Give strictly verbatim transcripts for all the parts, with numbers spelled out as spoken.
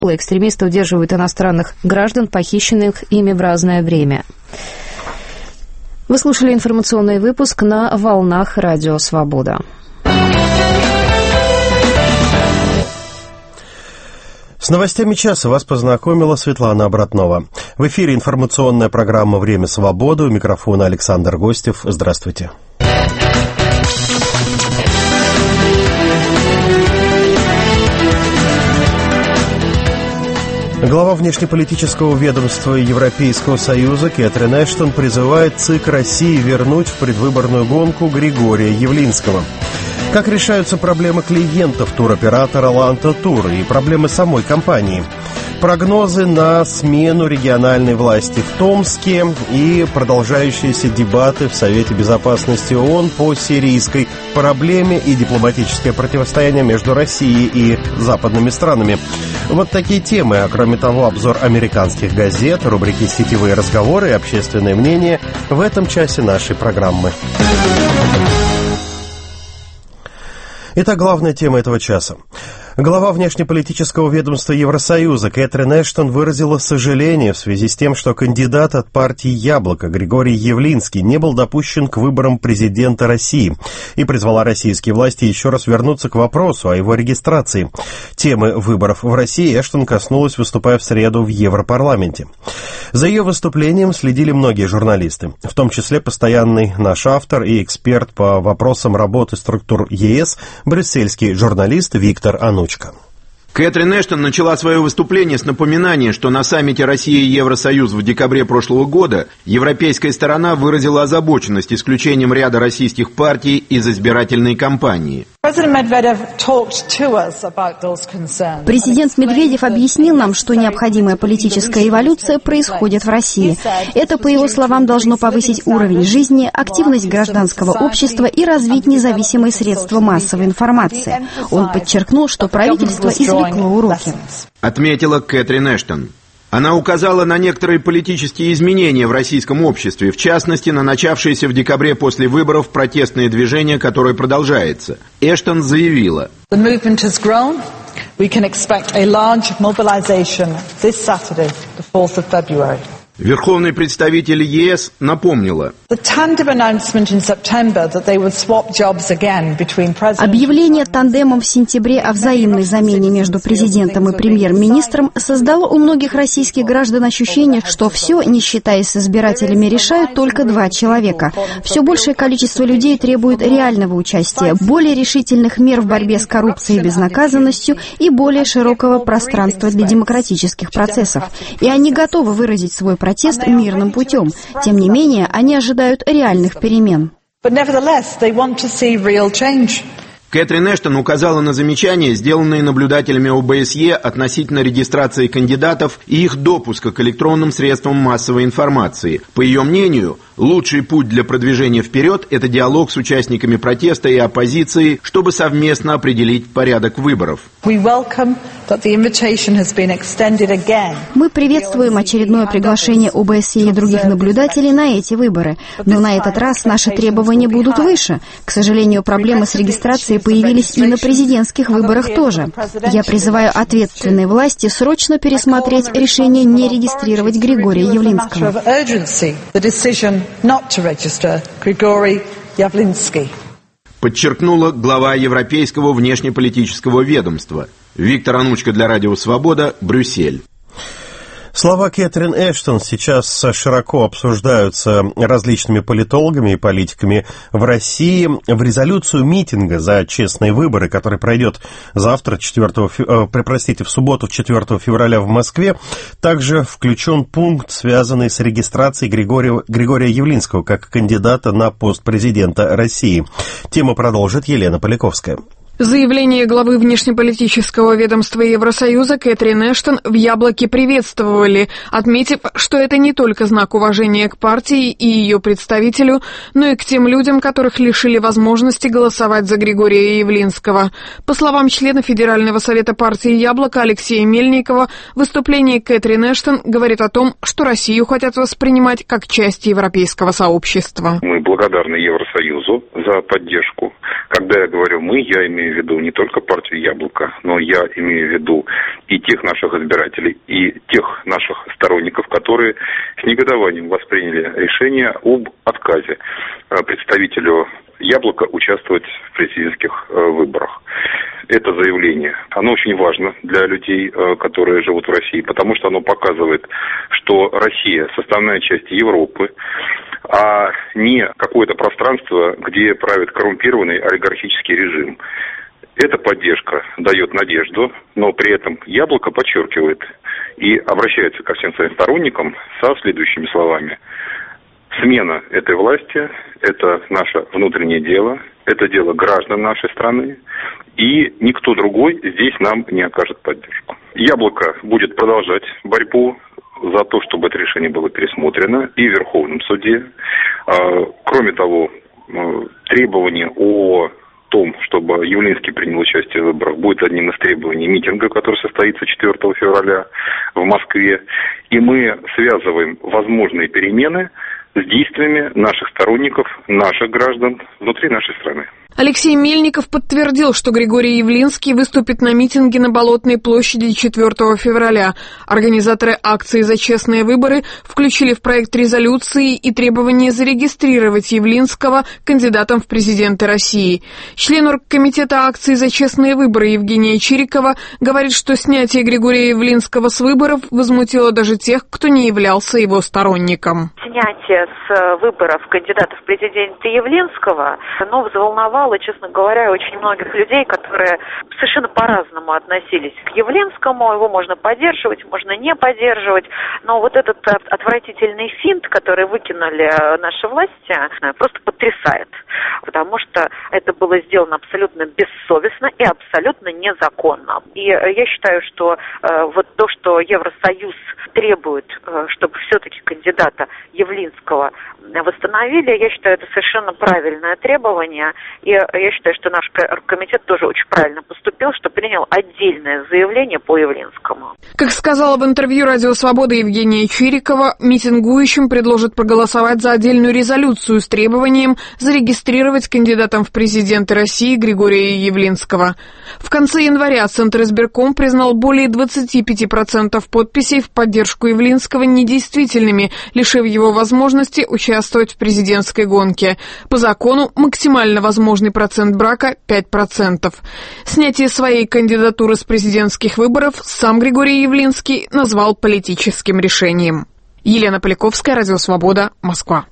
Экстремисты удерживают иностранных граждан, похищенных ими в разное время. Вы слушали информационный выпуск на волнах Радио Свобода. С новостями часа вас познакомила Светлана Обратнова. В эфире информационная программа «Время свободы». У микрофона Александр Гостев. Здравствуйте. Глава внешнеполитического ведомства Европейского Союза Кэтрин Эштон призывает ЦИК России вернуть в предвыборную гонку Григория Явлинского. Как решаются проблемы клиентов туроператора «Ланта Тур» и проблемы самой компании? Прогнозы на смену региональной власти в Томске и продолжающиеся дебаты в Совете Безопасности ООН по сирийской проблеме и дипломатическое противостояние между Россией и западными странами. Вот такие темы, а кроме того, обзор американских газет, рубрики «Сетевые разговоры» и «Общественное мнение» в этом часе нашей программы. Итак, главная тема этого часа. Глава внешнеполитического ведомства Евросоюза Кэтрин Эштон выразила сожаление в связи с тем, что кандидат от партии «Яблоко» Григорий Явлинский не был допущен к выборам президента России и призвала российские власти еще раз вернуться к вопросу о его регистрации. Темы выборов в России Эштон коснулась, выступая в среду в Европарламенте. За ее выступлением следили многие журналисты, в том числе постоянный наш автор и эксперт по вопросам работы структур ЕС, брюссельский журналист Виктор Анучко. Кэтрин Эштон начала свое выступление с напоминания, что на саммите Россия и Евросоюз в декабре прошлого года европейская сторона выразила озабоченность исключением ряда российских партий из избирательной кампании. Президент Медведев объяснил нам, что необходимая политическая эволюция происходит в России. Это, по его словам, должно повысить уровень жизни, активность гражданского общества и развить независимые средства массовой информации. Он подчеркнул, что правительство извлекло уроки. Отметила Кэтрин Эштон. Она указала на некоторые политические изменения в российском обществе, в частности, на начавшееся в декабре после выборов протестное движение, которое продолжается. Эштон заявила: Верховный представитель ЕС напомнила: объявление тандемом в сентябре о взаимной замене между президентом и премьер-министром создало у многих российских граждан ощущение, что все, не считаясь с избирателями, решают только два человека. Все большее количество людей требует реального участия, более решительных мер в борьбе с коррупцией и безнаказанностью и более широкого пространства для демократических процессов. И они готовы выразить свой протест протест мирным путем. Тем не менее, они ожидают реальных перемен. Кэтрин Эштон указала на замечания, сделанные наблюдателями ОБСЕ относительно регистрации кандидатов и их допуска к электронным средствам массовой информации. По ее мнению, лучший путь для продвижения вперед – это диалог с участниками протеста и оппозицией, чтобы совместно определить порядок выборов. Мы приветствуем очередное приглашение ОБСЕ и других наблюдателей на эти выборы. Но на этот раз наши требования будут выше. К сожалению, проблемы с регистрацией появились и на президентских выборах тоже. Я призываю ответственные власти срочно пересмотреть решение не регистрировать Григория Явлинского. Подчеркнула глава Европейского внешнеполитического ведомства. Виктор Анучко для Радио Свобода, Брюссель. Слова Кэтрин Эштон сейчас широко обсуждаются различными политологами и политиками в России. В резолюцию митинга за честные выборы, который пройдет завтра, четвёртого, простите, в субботу, четвёртого февраля в Москве, также включен пункт, связанный с регистрацией Григория, Григория Явлинского как кандидата на пост президента России. Тему продолжит Елена Поляковская. Заявление главы внешнеполитического ведомства Евросоюза Кэтрин Эштон в «Яблоке» приветствовали, отметив, что это не только знак уважения к партии и ее представителю, но и к тем людям, которых лишили возможности голосовать за Григория Явлинского. По словам члена Федерального совета партии «Яблоко» Алексея Мельникова, выступление Кэтрин Эштон говорит о том, что Россию хотят воспринимать как часть европейского сообщества. Мы благодарны Евросоюзу за поддержку. Когда я говорю «мы», я имею имею в виду не только партию «Яблоко», но я имею в виду и тех наших избирателей, и тех наших сторонников, которые с негодованием восприняли решение об отказе представителю «Яблоко» участвовать в президентских выборах. Это заявление, оно очень важно для людей, которые живут в России, потому что оно показывает, что Россия – составная часть Европы, а не какое-то пространство, где правит коррумпированный олигархический режим. Эта поддержка дает надежду, но при этом «Яблоко» подчеркивает и обращается ко всем своим сторонникам со следующими словами. Смена этой власти – это наше внутреннее дело, это дело граждан нашей страны, и никто другой здесь нам не окажет поддержку. «Яблоко» будет продолжать борьбу за то, чтобы это решение было пересмотрено и в Верховном суде. Кроме того, требование о том, чтобы Явлинский принял участие в выборах, будет одним из требований митинга, который состоится четвёртого февраля в Москве. И мы связываем возможные перемены с действиями наших сторонников, наших граждан внутри нашей страны. Алексей Мельников подтвердил, что Григорий Явлинский выступит на митинге на Болотной площади четвёртого февраля. Организаторы акции «За честные выборы» включили в проект резолюции и требование зарегистрировать Явлинского кандидатом в президенты России. Член оргкомитета акции «За честные выборы» Евгения Чирикова говорит, что снятие Григория Явлинского с выборов возмутило даже тех, кто не являлся его сторонником. Снятие с выборов кандидата в президенты Явлинского, оно взволновало, честно говоря, очень многих людей, которые совершенно по-разному относились к Явлинскому. Его можно поддерживать, можно не поддерживать. Но вот этот отвратительный финт, который выкинули наши власти, просто потрясает. Потому что это было сделано абсолютно бессовестно и абсолютно незаконно. И я считаю, что вот то, что Евросоюз требует, чтобы все-таки кандидата Явлинского восстановили, я считаю, это совершенно правильное требование. И я считаю, что наш комитет тоже очень правильно поступил, что принял отдельное заявление по Явлинскому. Как сказала в интервью «Радио Свобода» Евгения Чирикова, митингующим предложат проголосовать за отдельную резолюцию с требованием зарегистрировать кандидатом в президенты России Григория Явлинского. В конце января Центр избирком признал более двадцати пяти процентов подписей в поддержку Явлинского недействительными, лишив его возможности участвовать в президентской гонке. По закону максимально возможный процент брака – пять процентов. Снятие своей кандидатуры с президентских выборов сам Григорий Явлинский назвал политическим решением. Елена Поляковская, Радио Свобода, Москва.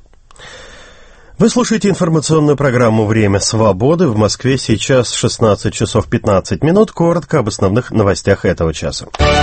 Вы слушаете информационную программу «Время свободы». В Москве сейчас шестнадцать часов пятнадцать минут. Коротко об основных новостях этого часа.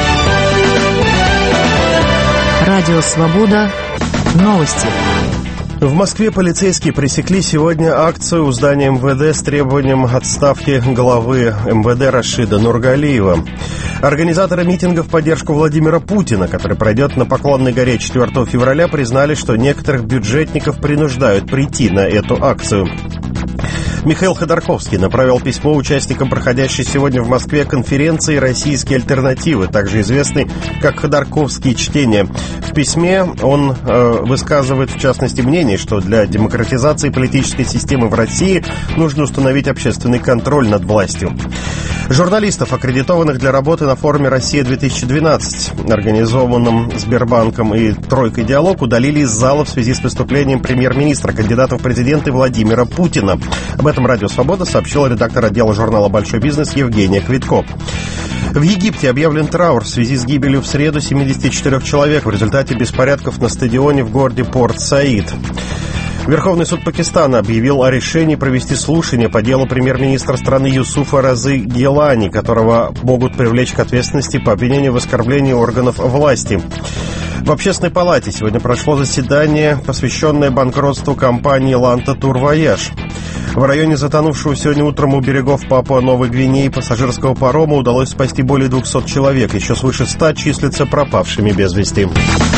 Радио Свобода. Новости. В Москве полицейские пресекли сегодня акцию у здания эм вэ дэ с требованием отставки главы эм вэ дэ Рашида Нургалиева. Организаторы митинга в поддержку Владимира Путина, который пройдет на Поклонной горе четвёртого февраля, признали, что некоторых бюджетников принуждают прийти на эту акцию. Михаил Ходорковский направил письмо участникам проходящей сегодня в Москве конференции «Российские альтернативы», также известной как «Ходорковские чтения». В письме он э, высказывает, в частности, мнение, что для демократизации политической системы в России нужно установить общественный контроль над властью. Журналистов, аккредитованных для работы на форуме «Россия-две тысячи двенадцать», организованном Сбербанком и «Тройкой Диалог», удалили из зала в связи с выступлением премьер-министра, кандидата в президенты Владимира Путина. Об этом Радио Свобода сообщила редактор отдела журнала «Большой бизнес» Евгения Квитко. В Египте объявлен траур в связи с гибелью в среду семидесяти четырёх человек в результате беспорядков на стадионе в городе Порт-Саид. Верховный суд Пакистана объявил о решении провести слушание по делу премьер-министра страны Юсуфа Разы Гилани, которого могут привлечь к ответственности по обвинению в оскорблении органов власти. В Общественной палате сегодня прошло заседание, посвященное банкротству компании «Ланта Турвояж». В районе затонувшего сегодня утром у берегов Папуа-Новой Гвинеи пассажирского парома удалось спасти более двухсот человек. Еще свыше ста числятся пропавшими без вести.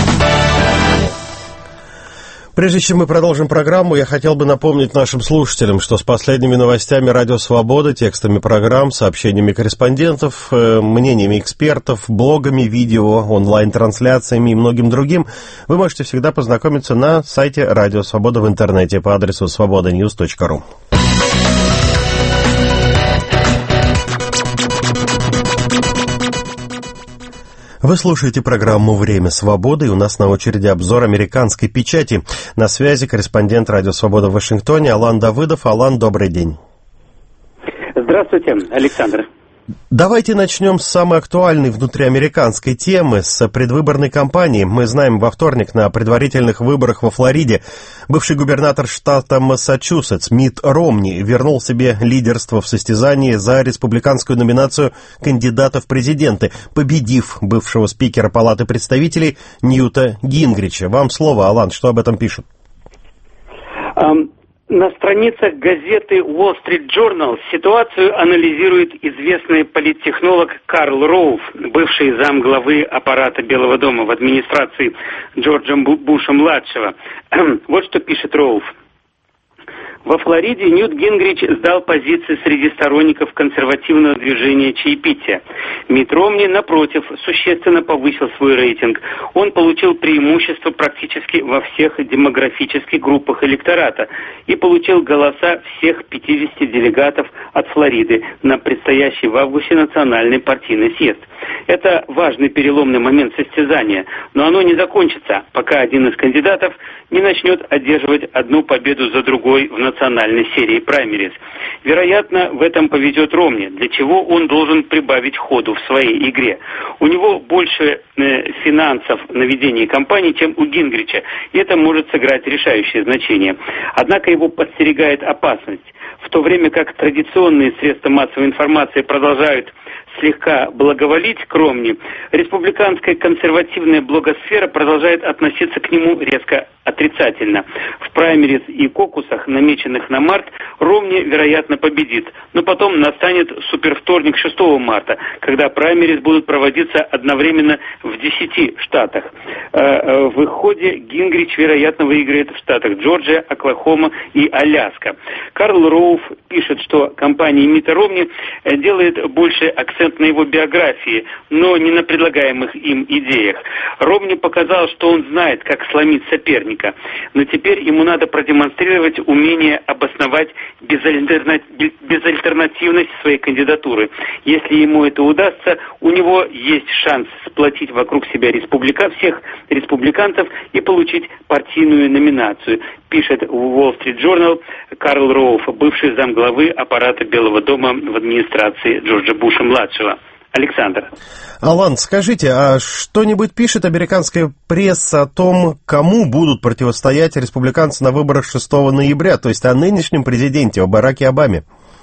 Прежде чем мы продолжим программу, я хотел бы напомнить нашим слушателям, что с последними новостями «Радио Свобода», текстами программ, сообщениями корреспондентов, мнениями экспертов, блогами, видео, онлайн-трансляциями и многим другим вы можете всегда познакомиться на сайте «Радио Свобода» в интернете по адресу свобода ньюс точка ру. Вы слушаете программу «Время свободы», и у нас на очереди обзор американской печати. На связи корреспондент «Радио Свобода» в Вашингтоне Алан Давыдов. Алан, добрый день. Здравствуйте, Александр. Давайте начнем с самой актуальной внутриамериканской темы, с предвыборной кампании. Мы знаем, во вторник на предварительных выборах во Флориде бывший губернатор штата Массачусетс Митт Ромни вернул себе лидерство в состязании за республиканскую номинацию кандидата в президенты, победив бывшего спикера Палаты представителей Ньюта Гингрича. Вам слово, Алан, что об этом пишут? Um... На страницах газеты Wall Street Journal ситуацию анализирует известный политтехнолог Карл Роуф, бывший замглавы аппарата Белого дома в администрации Джорджа Буша-младшего. Вот что пишет Роуф. Во Флориде Ньют Гингрич сдал позиции среди сторонников консервативного движения чаепития. Митт Ромни, напротив, существенно повысил свой рейтинг. Он получил преимущество практически во всех демографических группах электората и получил голоса всех пятидесяти делегатов от Флориды на предстоящий в августе национальный партийный съезд. Это важный переломный момент состязания, но оно не закончится, пока один из кандидатов не начнет одерживать одну победу за другой в национальной серии праймериз. Вероятно, в этом повезет Ромни, для чего он должен прибавить ходу в своей игре. У него больше э, финансов на ведение кампании, чем у Гингрича, и это может сыграть решающее значение. Однако его подстерегает опасность. В то время как традиционные средства массовой информации продолжают слегка благоволить к Ромни, республиканская консервативная блогосфера продолжает относиться к нему резко отрицательно. В праймериз и кокусах, намеченных на март, Ромни, вероятно, победит. Но потом настанет супервторник шестого марта, когда праймериз будут проводиться одновременно в десяти штатах. В исходе Гингрич, вероятно, выиграет в штатах Джорджия, Оклахома и Аляска. Карл Роуф пишет, что кампания Митта Ромни делает больше акцент на его биографии, но не на предлагаемых им идеях. Ромни показал, что он знает, как сломить соперника, но теперь ему надо продемонстрировать умение обосновать безальтерна... безальтернативность своей кандидатуры. Если ему это удастся, у него есть шанс сплотить вокруг себя республика... всех республиканцев и получить партийную номинацию, пишет в Wall Street Journal Карл Роуф, бывший замглавы аппарата Белого дома в администрации Джорджа Буша-младшего. Александр. Алан, скажите, а что-нибудь пишет американская пресса о том, кому будут противостоять республиканцы на выборах шестого ноября, то есть о нынешнем президенте, о Бараке Обаме?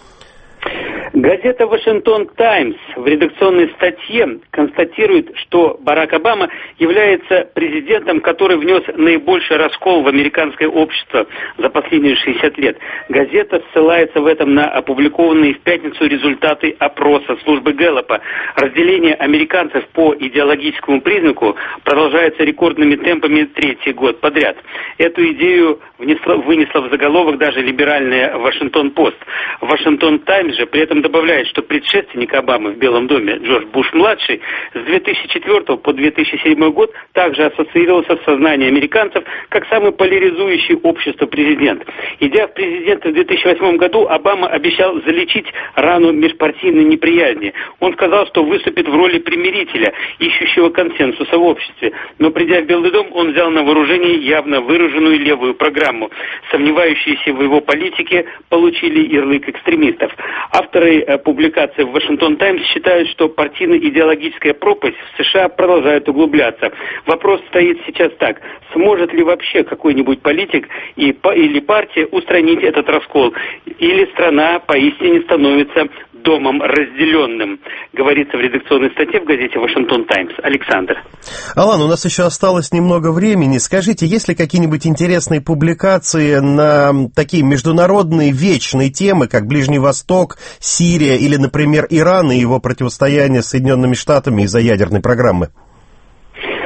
Газета «Вашингтон Таймс» в редакционной статье констатирует, что Барак Обама является президентом, который внес наибольший раскол в американское общество за последние шестьдесят лет. Газета ссылается в этом на опубликованные в пятницу результаты опроса службы Гэллопа. Разделение американцев по идеологическому признаку продолжается рекордными темпами третий год подряд. Эту идею внесла, вынесла в заголовок даже либеральная «Вашингтон-Пост». «Вашингтон Таймс» же при этом добавляет, что предшественник Обамы в Белом доме Джордж Буш-младший с две тысячи четвёртого по две тысячи седьмой год также ассоциировался в сознании американцев как самый поляризующий общество президент. Идя в президенты в две тысячи восьмом году, Обама обещал залечить рану межпартийной неприязни. Он сказал, что выступит в роли примирителя, ищущего консенсуса в обществе. Но придя в Белый дом, он взял на вооружение явно выраженную левую программу. Сомневающиеся в его политике получили ярлык экстремистов. Авторы публикации в «Вашингтон Таймс» считают, что партийно-идеологическая пропасть в США продолжает углубляться. Вопрос стоит сейчас так: сможет ли вообще какой-нибудь политик и, или партия устранить этот раскол? Или страна поистине становится домом разделенным, говорится в редакционной статье в газете «Вашингтон Таймс». Александр. Алан, у нас еще осталось немного времени. Скажите, есть ли какие-нибудь интересные публикации на такие международные вечные темы, как Ближний Восток, Сирия или, например, Иран и его противостояние с Соединенными Штатами из-за ядерной программы?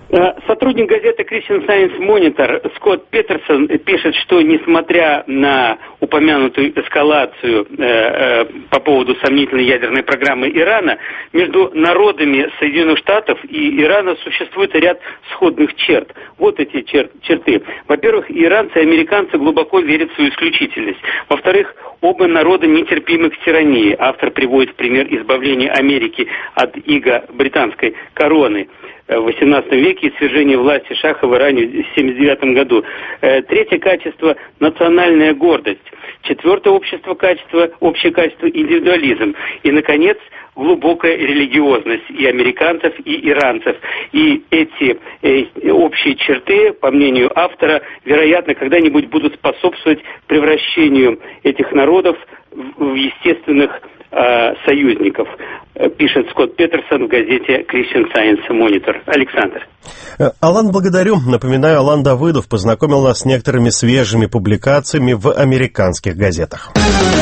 Сотрудник газеты Christian Science Monitor Скотт Петерсон пишет, что несмотря на упомянутую эскалацию э, э, по поводу сомнительной ядерной программы Ирана, между народами Соединенных Штатов и Ирана существует ряд сходных черт. Вот эти чер- черты. Во-первых, иранцы и американцы глубоко верят в свою исключительность. Во-вторых, оба народа нетерпимы к тирании. Автор приводит в пример избавления Америки от ига британской короны в восемнадцатом веке и свержение власти Шаха в Иране в семьдесят девятом году. Третье качество – национальная гордость. Четвертое общество качество, общее качество – индивидуализм. И, наконец, глубокая религиозность и американцев, и иранцев. И эти э, общие черты, по мнению автора, вероятно, когда-нибудь будут способствовать превращению этих народов в, в естественных э, союзников, пишет Скотт Петерсон в газете Christian Science Monitor. Александр. Алан, благодарю. Напоминаю, Алан Давыдов познакомил нас с некоторыми свежими публикациями в американских газетах.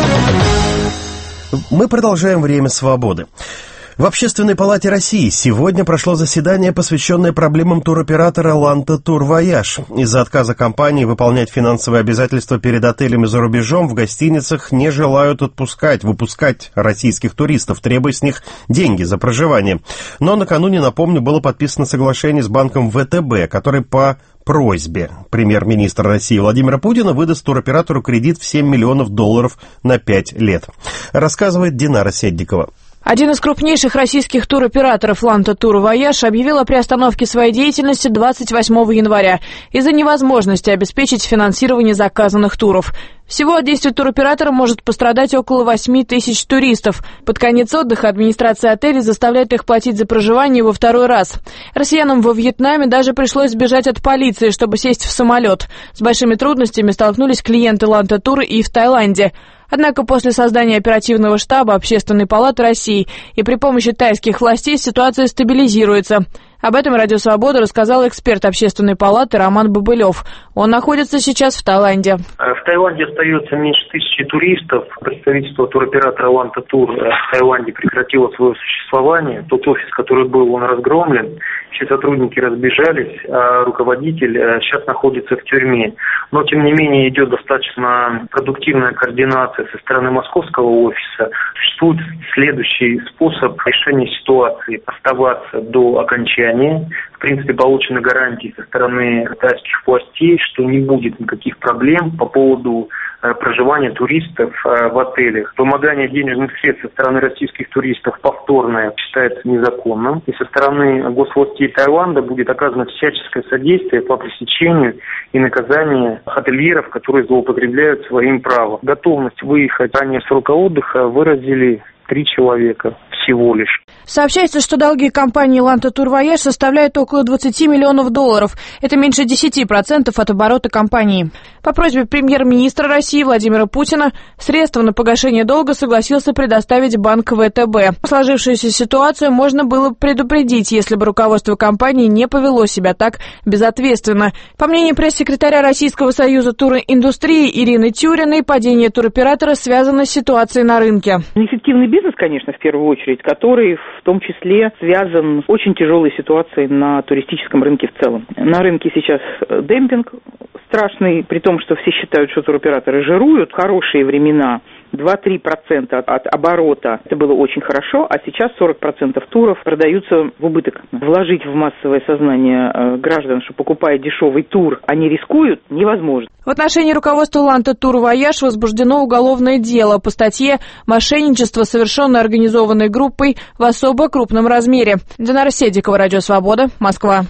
Мы продолжаем «Время свободы». В Общественной палате России сегодня прошло заседание, посвященное проблемам туроператора «Ланта Тур Вояж». Из-за отказа компании выполнять финансовые обязательства перед отелями за рубежом в гостиницах не желают отпускать, выпускать российских туристов, требуя с них деньги за проживание. Но накануне, напомню, было подписано соглашение с банком вэ тэ бэ, который по просьбе премьер-министра России Владимира Путина выдаст туроператору кредит в семь миллионов долларов на пять лет. Рассказывает Динара Седдикова. Один из крупнейших российских туроператоров «Ланта Тур Вояж» объявил о приостановке своей деятельности двадцать восьмого января из-за невозможности обеспечить финансирование заказанных туров. Всего от действий туроператора может пострадать около восемь тысяч туристов. Под конец отдыха администрация отеля заставляет их платить за проживание во второй раз. Россиянам во Вьетнаме даже пришлось сбежать от полиции, чтобы сесть в самолет. С большими трудностями столкнулись клиенты «Ланта Тур» и в Таиланде. Однако после создания оперативного штаба Общественной палаты России и при помощи тайских властей ситуация стабилизируется. Об этом Радио Свобода рассказал эксперт Общественной палаты Роман Бобылев. Он находится сейчас в Таиланде. В Таиланде остается меньше тысячи туристов. Представительство туроператора «Ланта Тур» в Таиланде прекратило свое существование. Тот офис, который был, он разгромлен. Все сотрудники разбежались, а руководитель сейчас находится в тюрьме. Но, тем не менее, идет достаточно продуктивная координация со стороны московского офиса. Существует следующий способ решения ситуации: оставаться до окончания. В принципе, получены гарантии со стороны тайских властей, что не будет никаких проблем по поводу э, проживания туристов э, в отелях. Вымогание денежных средств со стороны российских туристов повторное считается незаконным. И со стороны госвластей Таиланда будет оказано всяческое содействие по пресечению и наказанию ательеров, которые злоупотребляют своим правом. Готовность выехать ранее срока отдыха выразили три человека всего лишь. Сообщается, что долги компании «Ланта Тур Вояж» составляют около двадцать миллионов долларов. Это меньше десять процентов от оборота компании. По просьбе премьер-министра России Владимира Путина средства на погашение долга согласился предоставить банк вэ тэ бэ. Сложившуюся ситуацию можно было предупредить, если бы руководство компании не повело себя так безответственно. По мнению пресс-секретаря Российского союза туриндустрии Ирины Тюриной, падение туроператора связано с ситуацией на рынке. Неэффективный бизнес, конечно, в первую очередь, который в том числе связан с очень тяжелой ситуацией на туристическом рынке в целом. На рынке сейчас демпинг страшный, при том, что все считают, что туроператоры жируют. Хорошие времена два-три процента от оборота, это было очень хорошо, а сейчас сорок процентов туров продаются в убыток. Вложить в массовое сознание граждан, что покупая дешевый тур, они рискуют, невозможно. В отношении руководства «Ланта Тур Вояж» возбуждено уголовное дело по статье «Мошенничество, совершенное организованной группой в особо крупном размере». Динара Седдикова, Радио Свобода, Москва.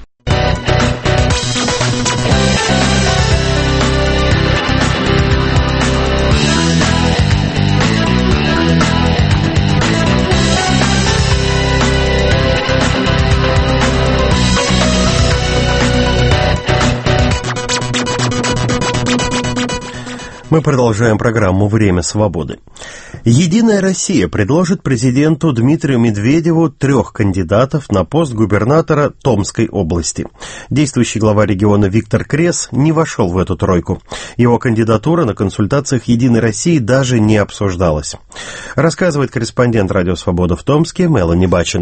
Мы продолжаем программу «Время свободы». «Единая Россия» предложит президенту Дмитрию Медведеву трех кандидатов на пост губернатора Томской области. Действующий глава региона Виктор Крес не вошел в эту тройку. Его кандидатура на консультациях «Единой России» даже не обсуждалась. Рассказывает корреспондент «Радио Свобода» в Томске Мелани Бачина.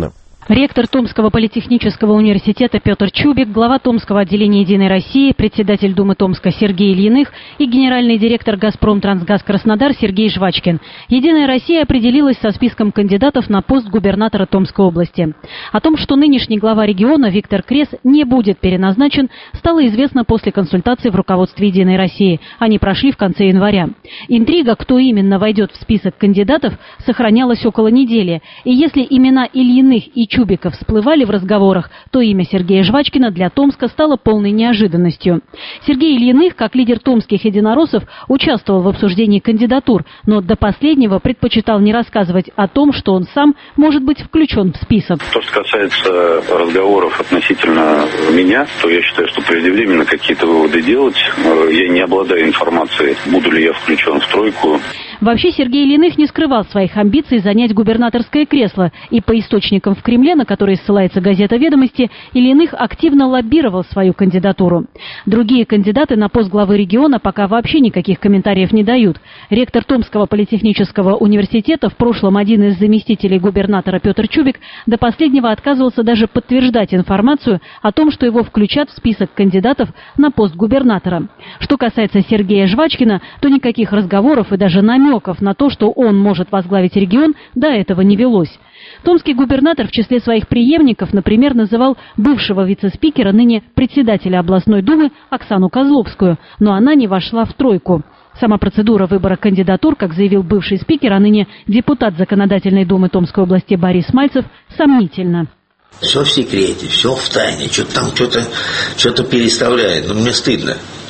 Ректор Томского политехнического университета Петр Чубик, глава Томского отделения «Единой России», председатель Думы Томска Сергей Ильиных и генеральный директор «Газпром-Трансгаз Краснодар» Сергей Жвачкин. «Единая Россия» определилась со списком кандидатов на пост губернатора Томской области. О том, что нынешний глава региона Виктор Крес не будет переназначен, стало известно после консультаций в руководстве «Единой России». Они прошли в конце января. Интрига, кто именно войдет в список кандидатов, сохранялась около недели. И если имена Ильиных и Чубика всплывали в разговорах, то имя Сергея Жвачкина для Томска стало полной неожиданностью. Сергей Ильиных, как лидер томских единороссов, участвовал в обсуждении кандидатур, но до последнего предпочитал не рассказывать о том, что он сам может быть включен в список. То, что касается разговоров относительно меня, то я считаю, что преждевременно какие-то выводы делать. Я не обладаю информацией, буду ли я включен в тройку. Вообще Сергей Ильиных не скрывал своих амбиций занять губернаторское кресло, и по источникам в Кремле, на которые ссылается газета «Ведомости», Ильиных активно лоббировал свою кандидатуру. Другие кандидаты на пост главы региона пока вообще никаких комментариев не дают. Ректор Томского политехнического университета, в прошлом один из заместителей губернатора Петр Чубик, до последнего отказывался даже подтверждать информацию о том, что его включат в список кандидатов на пост губернатора. Что касается Сергея Жвачкина, то никаких разговоров и даже намеков Намеков на то, что он может возглавить регион, до этого не велось. Томский губернатор в числе своих преемников, например, называл бывшего вице-спикера, ныне председателя областной думы Оксану Козловскую, но она не вошла в тройку. Сама процедура выбора кандидатур, как заявил бывший спикер, а ныне депутат Законодательной думы Томской области Борис Мальцев, сомнительна. Все в секрете, все в тайне, что-то там что-то, что-то переставляет. Ну, мне стыдно.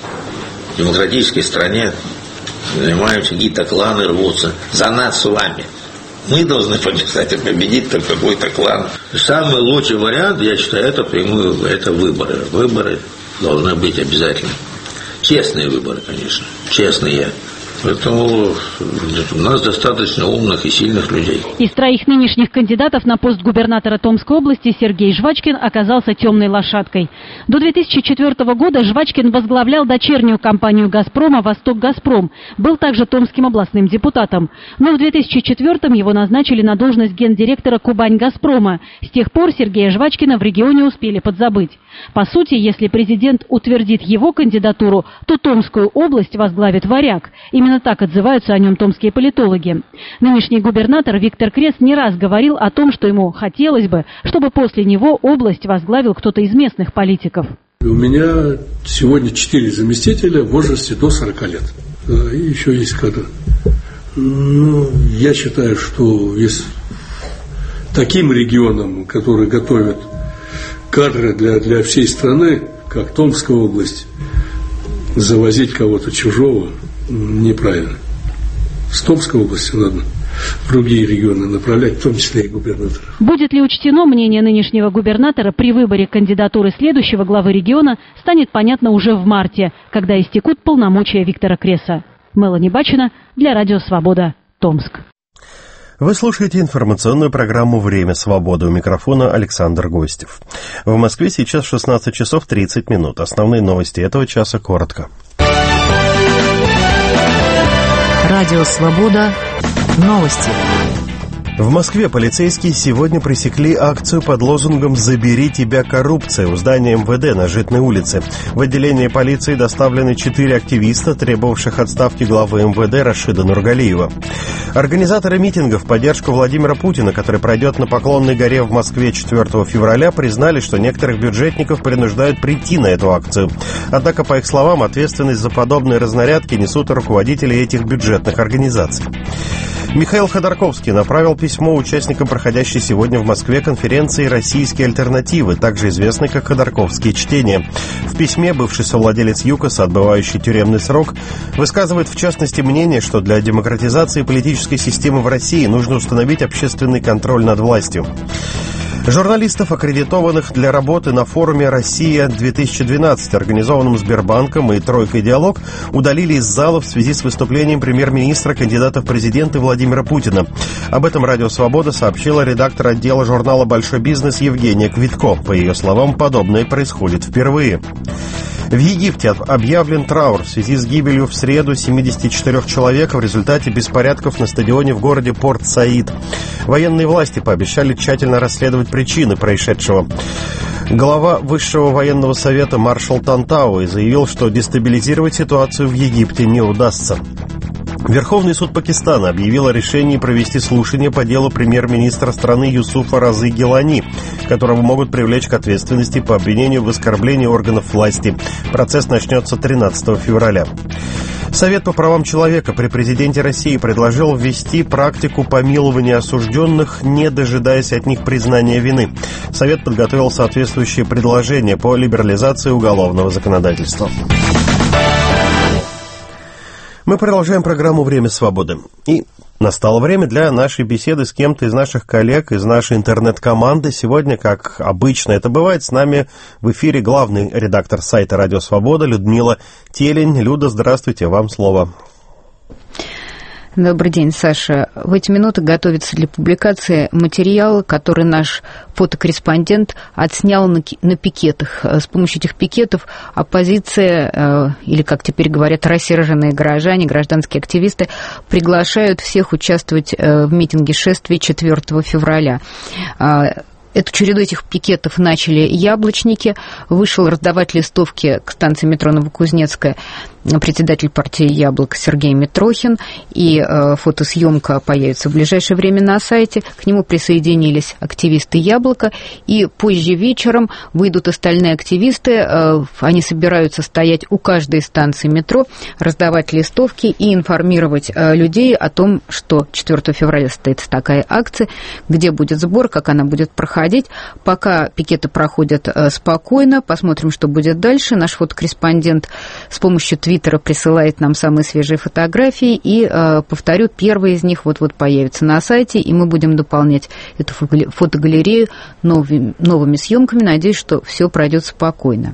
В демократической стране занимаются какие-то кланы, рвутся за нас с вами. Мы должны побеждать, и победить только какой-то клан. Самый лучший вариант, я считаю, это прямые, это выборы. Выборы должны быть обязательно. Честные выборы, конечно. Честные. Поэтому у нас достаточно умных и сильных людей. Из троих нынешних кандидатов на пост губернатора Томской области Сергей Жвачкин оказался темной лошадкой. До две тысячи четвёртого года Жвачкин возглавлял дочернюю компанию «Газпрома» «Восток-Газпром». Был также томским областным депутатом. Но в две тысячи четвёртом его назначили на должность гендиректора «Кубань-Газпрома». С тех пор Сергея Жвачкина в регионе успели подзабыть. По сути, если президент утвердит его кандидатуру, то Томскую область возглавит варяг. Именно так отзываются о нем томские политологи. Нынешний губернатор Виктор Крес не раз говорил о том, что ему хотелось бы, чтобы после него область возглавил кто-то из местных политиков. У меня сегодня четыре заместителя в возрасте до сорока лет. И еще есть кадры. Ну, я считаю, что если таким регионам, которые готовят кадры для, для всей страны, как Томская область, завозить кого-то чужого неправильно. С Томской области надо в другие регионы направлять, в том числе и губернаторов. Будет ли учтено мнение нынешнего губернатора при выборе кандидатуры следующего главы региона, станет понятно уже в марте, когда истекут полномочия Виктора Креса. Мелани Бачина для Радио Свобода, Томск. Вы слушаете информационную программу «Время свободы». У микрофона Александр Гостев. В Москве сейчас шестнадцать часов тридцать минут. Основные новости этого часа коротко. Радио «Свобода». Новости. В Москве полицейские сегодня пресекли акцию под лозунгом «Забери тебя, коррупция» у здания эм вэ дэ на Житной улице. В отделение полиции доставлены четыре активиста, требовавших отставки главы эм вэ дэ Рашида Нургалиева. Организаторы митинга в поддержку Владимира Путина, который пройдет на Поклонной горе в Москве четвёртого февраля, признали, что некоторых бюджетников принуждают прийти на эту акцию. Однако, по их словам, ответственность за подобные разнарядки несут руководители этих бюджетных организаций. Михаил Ходорковский направил письмо участникам проходящей сегодня в Москве конференции «Российские альтернативы», также известной как «Ходорковские чтения». В письме бывший совладелец ЮКОСа, отбывающий тюремный срок, высказывает в частности мнение, что для демократизации политической системы в России нужно установить общественный контроль над властью. Журналистов, аккредитованных для работы на форуме «Россия-две тысячи двенадцать», организованном Сбербанком и «Тройкой Диалог», удалили из зала в связи с выступлением премьер-министра, кандидата в президенты Владимира Путина. Об этом «Радио Свобода» сообщила редактор отдела журнала «Большой бизнес» Евгения Квитко. По ее словам, подобное происходит впервые. В Египте объявлен траур в связи с гибелью в среду семидесяти четырёх человек в результате беспорядков на стадионе в городе Порт-Саид. Военные власти пообещали тщательно расследовать причины происшедшего. Глава Высшего военного совета маршал Тантауи заявил, что дестабилизировать ситуацию в Египте не удастся. Верховный суд Пакистана объявил о решении провести слушание по делу премьер-министра страны Юсуфа Разы Гилани, которого могут привлечь к ответственности по обвинению в оскорблении органов власти. Процесс начнется тринадцатого февраля. Совет по правам человека при президенте России предложил ввести практику помилования осужденных, не дожидаясь от них признания вины. Совет подготовил соответствующие предложения по либерализации уголовного законодательства. Мы продолжаем программу «Время свободы». И настало время для нашей беседы с кем-то из наших коллег, из нашей интернет-команды. Сегодня, как обычно это бывает, с нами в эфире главный редактор сайта «Радио Свобода» Людмила Телень. Люда, здравствуйте, вам слово. Добрый день, Саша. В эти минуты готовится для публикации материал, который наш фотокорреспондент отснял на, на пикетах. С помощью этих пикетов оппозиция, или, как теперь говорят, рассерженные горожане, гражданские активисты, приглашают всех участвовать в митинге шествия четвёртого февраля. Эту череду этих пикетов начали яблочники. Вышел раздавать листовки к станции метро Новокузнецкая председатель партии «Яблоко» Сергей Митрохин. И э, фотосъемка появится в ближайшее время на сайте. К нему присоединились активисты «Яблоко». И позже вечером выйдут остальные активисты. Э, они собираются стоять у каждой станции метро, раздавать листовки и информировать э, людей о том, что четвёртого февраля состоится такая акция, где будет сбор, как она будет проходить. Пока пикеты проходят э, спокойно. Посмотрим, что будет дальше. Наш фотокорреспондент с помощью твиттера Твиттера присылает нам самые свежие фотографии, и, э, повторю, первые из них вот-вот появятся на сайте, и мы будем дополнять эту фотогалерею новыми, новыми съемками. Надеюсь, что все пройдет спокойно.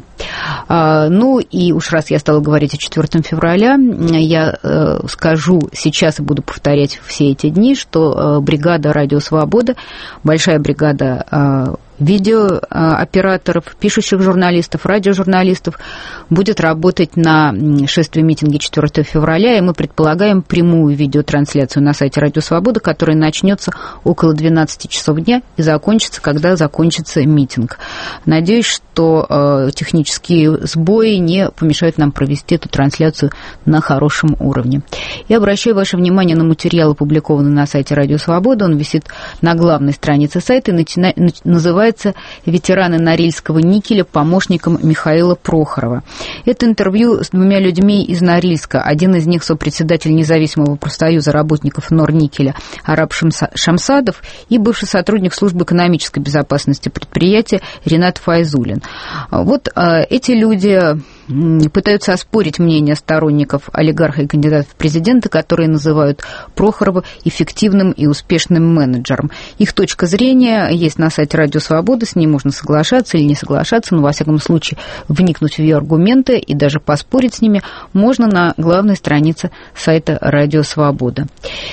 А, ну и уж раз я стала говорить о четвёртого февраля, я э, скажу сейчас и буду повторять все эти дни, что э, бригада «Радио Свобода», большая бригада э, видеооператоров, пишущих журналистов, радиожурналистов будет работать на шествии-митинге четвёртого февраля, и мы предполагаем прямую видеотрансляцию на сайте «Радио Свобода», которая начнется около двенадцати часов дня и закончится, когда закончится митинг. Надеюсь, что э, технические сбои не помешают нам провести эту трансляцию на хорошем уровне. Я обращаю ваше внимание на материал, опубликованный на сайте «Радио Свобода». Он висит на главной странице сайта и называется «Ветераны Норильского никеля помощником Михаила Прохорова». Это интервью с двумя людьми из Норильска. Один из них сопредседатель независимого профсоюза работников Норникеля Араб Шамсадов и бывший сотрудник службы экономической безопасности предприятия Ринат Файзулин. Вот эти люди пытаются оспорить мнение сторонников олигарха и кандидатов в президенты, которые называют Прохорова эффективным и успешным менеджером. Их точка зрения есть на сайте «Радио Свобода», с ней можно соглашаться или не соглашаться, но, во всяком случае, вникнуть в ее аргументы и даже поспорить с ними можно на главной странице сайта «Радио Свобода».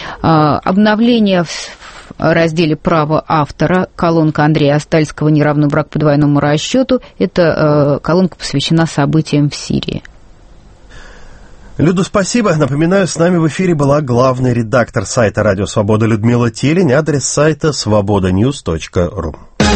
Обновление в разделе «Право автора», колонка Андрея Астальского «Не равно брак по двойному расчету». Эта э, колонка посвящена событиям в Сирии. Люда, спасибо. Напоминаю, с нами в эфире была главный редактор сайта «Радио Свобода» Людмила Телень. Адрес сайта свобода ньюс точка ру.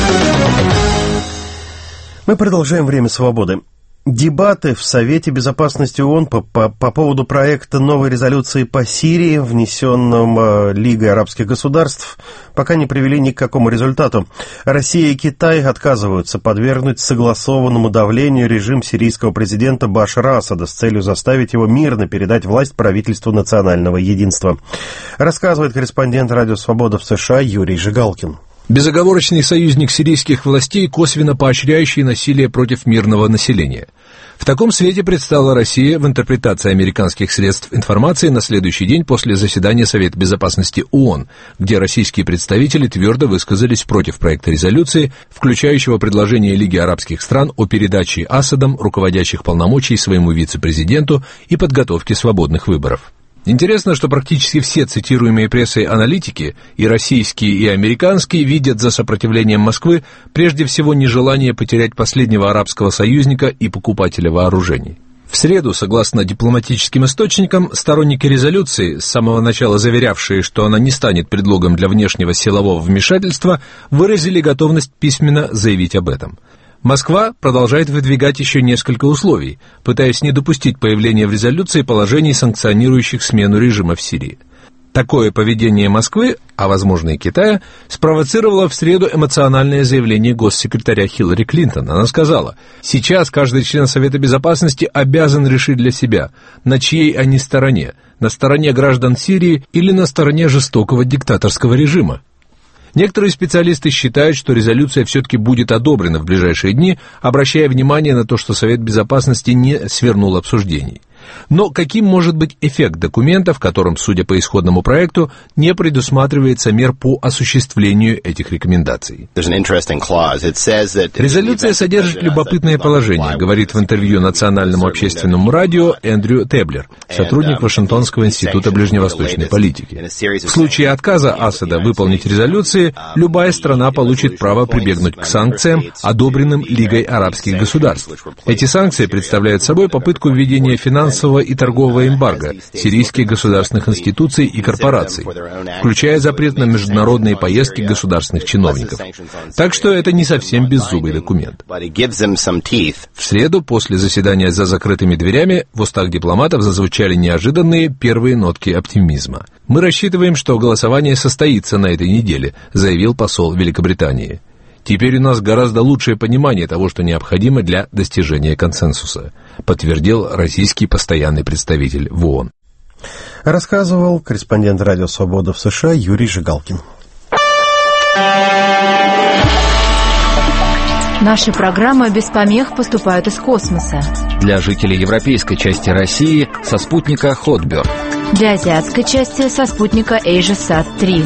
Мы продолжаем «Время свободы». Дебаты в Совете Безопасности ООН по, по, по поводу проекта новой резолюции по Сирии, внесенном э, Лигой арабских государств, пока не привели ни к какому результату. Россия и Китай отказываются подвергнуть согласованному давлению режим сирийского президента Башара Асада с целью заставить его мирно передать власть правительству национального единства. Рассказывает корреспондент «Радио Свобода» в США Юрий Жигалкин. Безоговорочный союзник сирийских властей, косвенно поощряющий насилие против мирного населения. В таком свете предстала Россия в интерпретации американских средств информации на следующий день после заседания Совета Безопасности ООН, где российские представители твердо высказались против проекта резолюции, включающего предложение Лиги арабских стран о передаче Асадом руководящих полномочий своему вице-президенту и подготовке свободных выборов. Интересно, что практически все цитируемые прессой аналитики, и российские, и американские, видят за сопротивлением Москвы прежде всего нежелание потерять последнего арабского союзника и покупателя вооружений. В среду, согласно дипломатическим источникам, сторонники резолюции, с самого начала заверявшие, что она не станет предлогом для внешнего силового вмешательства, выразили готовность письменно заявить об этом. Москва продолжает выдвигать еще несколько условий, пытаясь не допустить появления в резолюции положений, санкционирующих смену режима в Сирии. Такое поведение Москвы, а возможно и Китая, спровоцировало в среду эмоциональное заявление госсекретаря Хиллари Клинтон. Она сказала: «Сейчас каждый член Совета Безопасности обязан решить для себя, на чьей они стороне, на стороне граждан Сирии или на стороне жестокого диктаторского режима». Некоторые специалисты считают, что резолюция все-таки будет одобрена в ближайшие дни, обращая внимание на то, что Совет Безопасности не свернул обсуждений. Но каким может быть эффект документа, в котором, судя по исходному проекту, не предусматривается мер по осуществлению этих рекомендаций? Резолюция содержит любопытное положение, говорит в интервью Национальному общественному радио Эндрю Теблер, сотрудник Вашингтонского института ближневосточной политики. В случае отказа Асада выполнить резолюции, любая страна получит право прибегнуть к санкциям, одобренным Лигой арабских государств. Эти санкции представляют собой попытку введения финансовых и торгового эмбарго сирийских государственных институций и корпораций, включая запрет на международные поездки государственных чиновников. Так что это не совсем беззубый документ. В среду, после заседания за закрытыми дверями, в устах дипломатов зазвучали неожиданные первые нотки оптимизма. «Мы рассчитываем, что голосование состоится на этой неделе», заявил посол Великобритании. «Теперь у нас гораздо лучшее понимание того, что необходимо для достижения консенсуса», подтвердил российский постоянный представитель в ООН. Рассказывал корреспондент Радио Свобода в США Юрий Жигалкин. Наши программы без помех поступают из космоса. Для жителей европейской части России со спутника Хотберд. Для азиатской части со спутника AsiaSat три.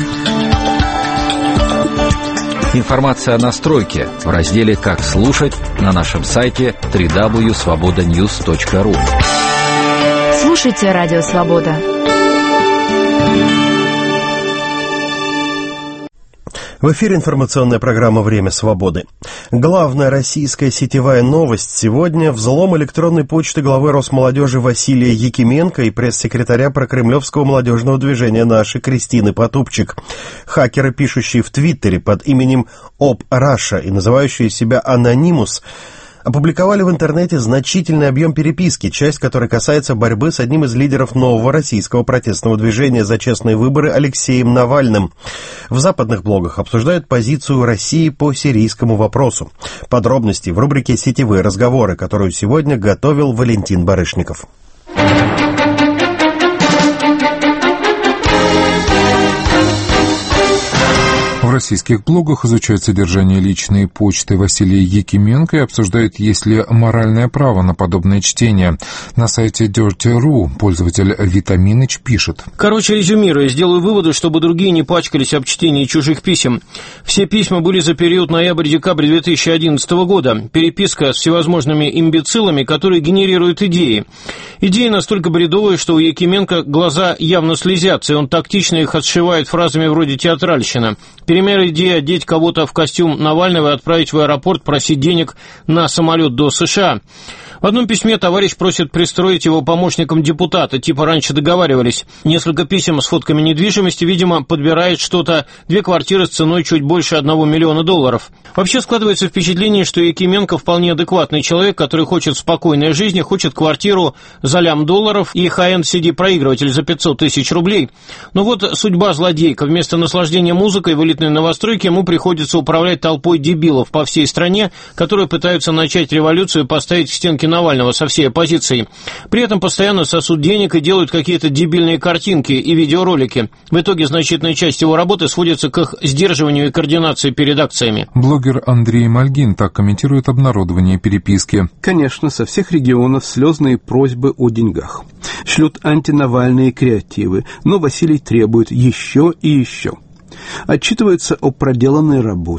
Информация о настройке в разделе «Как слушать» на нашем сайте дабл ю дабл ю дабл ю точка свобода ньюс точка ру. Слушайте Радио Свобода. В эфире информационная программа «Время свободы». Главная российская сетевая новость сегодня – взлом электронной почты главы Росмолодежи Василия Якименко и пресс-секретаря прокремлевского молодежного движения «Наши» Кристины Потупчик. Хакеры, пишущие в Твиттере под именем Op Russia и называющие себя Anonymous, опубликовали в интернете значительный объем переписки, часть которой касается борьбы с одним из лидеров нового российского протестного движения за честные выборы Алексеем Навальным. В западных блогах обсуждают позицию России по сирийскому вопросу. Подробности в рубрике «Сетевые разговоры», которую сегодня готовил Валентин Барышников. В российских блогах изучают содержание личной почты Василия Якименко и обсуждают, есть ли моральное право на подобное чтение. На сайте Dirty точка ру пользователь Витаминыч пишет. Короче, резюмируя, сделаю выводы, чтобы другие не пачкались об чтении чужих писем. Все письма были за период ноябрь-декабрь две тысячи одиннадцатого года. Переписка с всевозможными имбецилами, которые генерируют идеи. Идеи настолько бредовые, что у Якименко глаза явно слезятся, и он тактично их отшивает фразами вроде «театральщина». Пример идеи одеть кого-то в костюм Навального и отправить в аэропорт просить денег на самолет до США. В одном письме товарищ просит пристроить его помощником депутата, типа раньше договаривались. Несколько писем с фотками недвижимости, видимо, подбирает что-то, две квартиры с ценой чуть больше одного миллиона долларов. Вообще складывается впечатление, что Якименко вполне адекватный человек, который хочет спокойной жизни, хочет квартиру за лям долларов и хай-энд си ди-проигрыватель за пятьсот тысяч рублей. Но вот судьба злодейка. Вместо наслаждения музыкой в элитной новостройке ему приходится управлять толпой дебилов по всей стране, которые пытаются начать революцию и поставить к стенке Навального со всей оппозицией. При этом постоянно сосут денег и делают какие-то дебильные картинки и видеоролики. В итоге значительная часть его работы сводится к их сдерживанию и координации перед акциями. Блогер Андрей Мальгин так комментирует обнародование переписки. Конечно, со всех регионов слезные просьбы о деньгах. Шлют антинавальные креативы, но Василий требует еще и еще. Отчитывается о проделанной работе.